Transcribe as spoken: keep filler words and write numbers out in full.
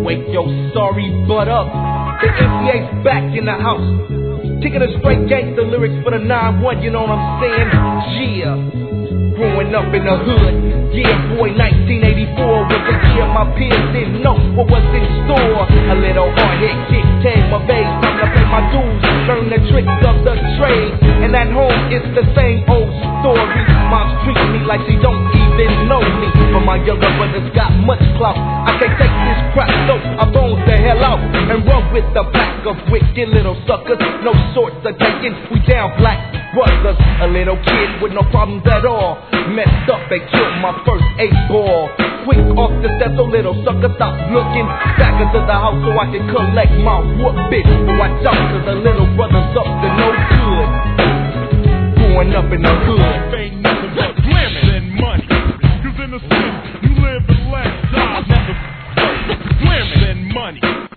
Wake your sorry butt up. The N C A's back in the house. Kicking a straight gangster lyrics for the nine one, you know what I'm saying? Yeah. Growing up in the hood, yeah boy, nineteen eighty-four was the year my peers didn't know what was in store. A little hard hit kick came of age, time to pay my dues, learn the tricks of the trade. And at home it's the same old story. Mom's treating me like she don't even know me, but my younger brothers got much clout. I can't take this crap, so I bones the hell out and run with the pack of wicked little suckers. No sorts of taking, we down black brothers. A little kid with no problems at all, messed up and killed my first eight ball. Quick off the steps, so little sucker stop looking back into the house so I can collect my whooping. Watch out, cause the little brother's up to no good. Growing up in the hood, ain't nothing but glamour and money. Cause in the city, you live and let die. Nothing but glamour and money.